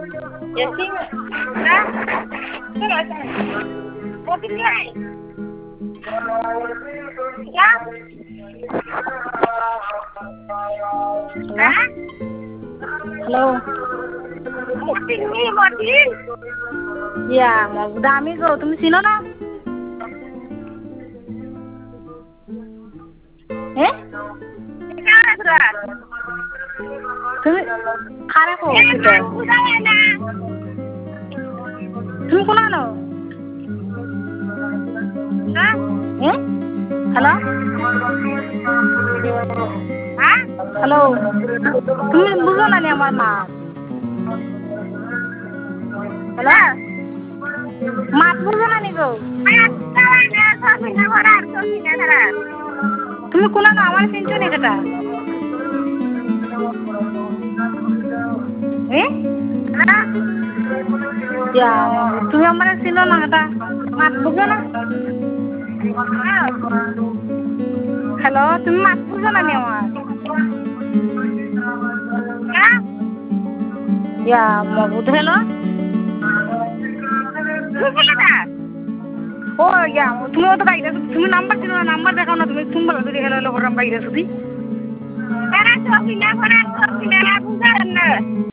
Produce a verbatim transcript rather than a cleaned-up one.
Yasing, ha? Sino sa? Buti niya eh. Ya? Ha? Hello. Buti niya, buti. Ya, mau dami go. Tumi sino na? Eh? Ikaw na. Tumi khare ko Eh, kita. kuda na. Tumi kuna no? Ha? Eh? Hello. Ha? Hello. Tumi buzo na ni amar ma. Hello. Mat buzo na ni go. তুমি কোনা না আমার চিনছো নি এটা এ ইয়া তুমি আমার চিনো না এটা মাত বুঝো না হ্যালো তুমি মাত বুঝো না নি আমার ইয়া মগুদ হ্যালো ও ইয়া তুমি তো বাইরে তুমি নাম্বার দিও না নাম্বার দেখাও না তুমি তুমি বলো যদি হ্যালো হ্যালো করে বাইরে শুধু